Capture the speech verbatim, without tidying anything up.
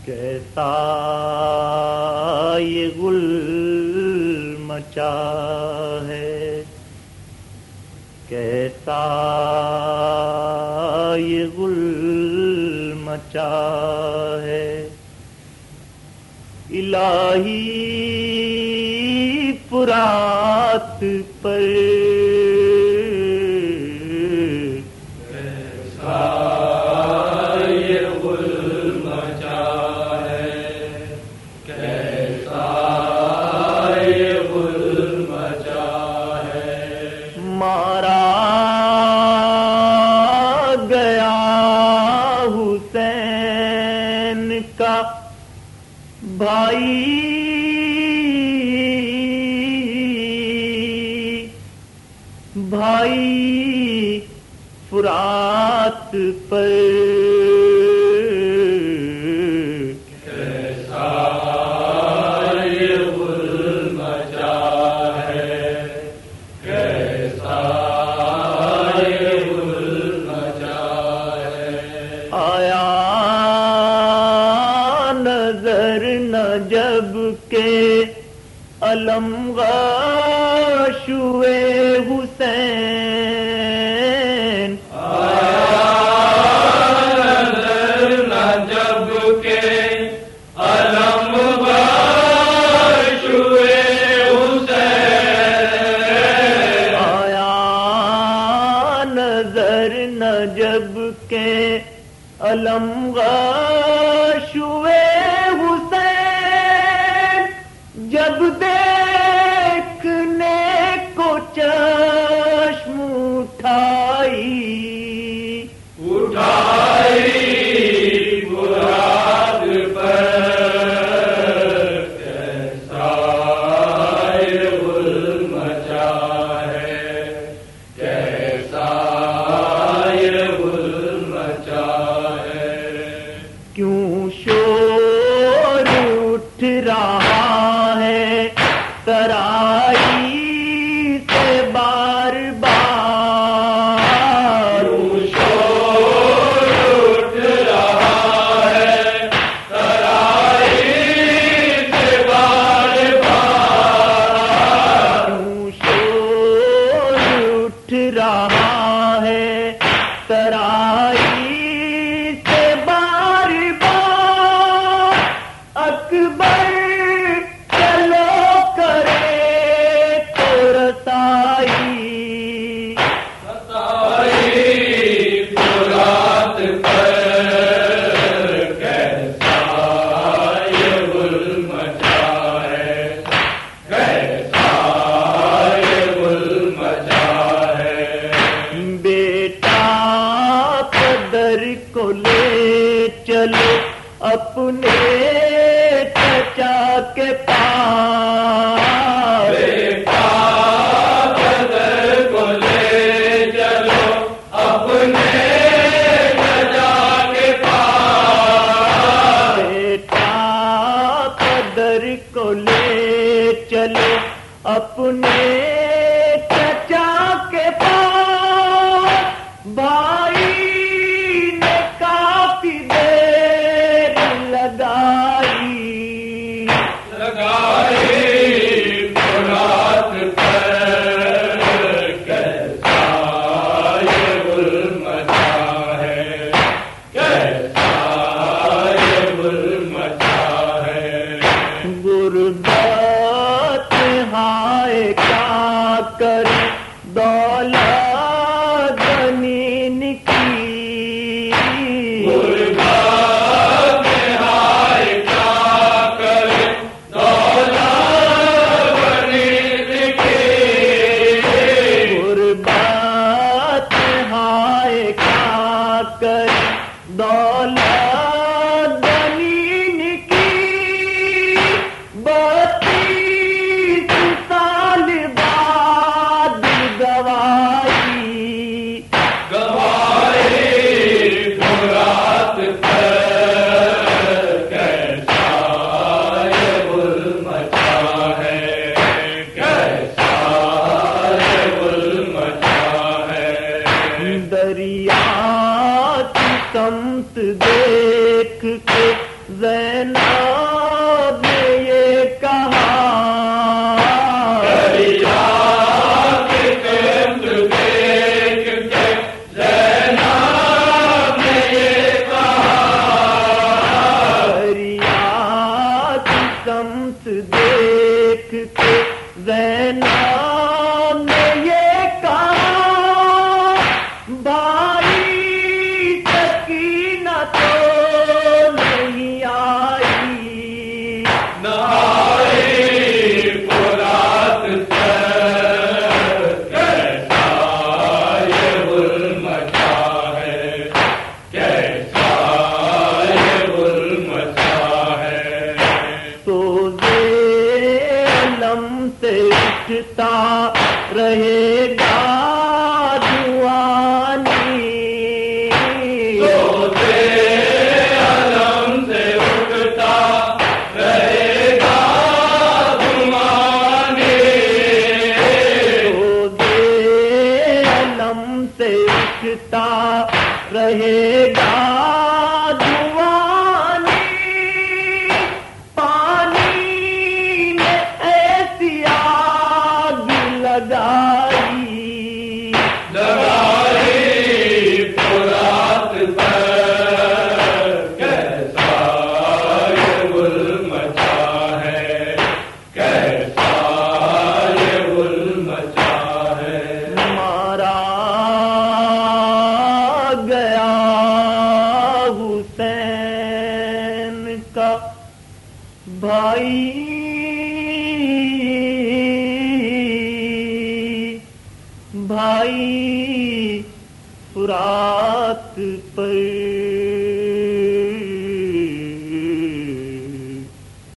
کیسا یہ گل مچا ہے، کیسا یہ گل مچا ہے، الہی فرات پر بھائی بھائی فرات پر کیسا یہ گل مچا ہے، کیسا یہ گل مچا ہے، آیا نظر نہ جب کہ علم غاشوئے حسین، آیا نظر نہ جب کہ علم غاشوئے حسین، آیا نظر نہ جب کہ علم غاشوئے جب دیکھنے کو چشم اٹھائی اٹھائی مراد پر، کیسا یہ گل مچا ہے، کیسا یہ گل مچا ہے، کیوں شور اٹھ رہا ہے ترائی سے بار بار، شور اٹھ رہا ہے ترائی سے بار بار، شور اٹھ رہا ہے ترائی سے بار بار، اکبر کو لے چلو اپنے چچا کے پاس، بیٹا قدر کو لے چلو اپنے چچا کے پاس، بیٹا قدر کو لے چلو اپنے چچا کے پاس، بھائی غربت ہائے زینب نے یہ کہا دریا کے قدر دیکھ کے زینب نے یہ کہا دریا کی سمت دیکھ کے زینب نے یہ کہا بھائی سکینہ تو نہیں آئی نہ آئی فرات سے کیسا یہ ظلم مچا ہے کیسا یہ ظلم مچا ہے سوزے علم سے اٹھتا رہے گا جوانی سوزے علم سے اٹھتا رہے گا زمانے سوزے علم سے اٹھتا رہے گا جوانی پانی نے ایسی آگ لگائی لگائی فرات پر کیسا یہ ظلم مچا ہے کیسا یہ ظلم مچا ہے مارا گیا حسین کا بھائی بھائی فرات پر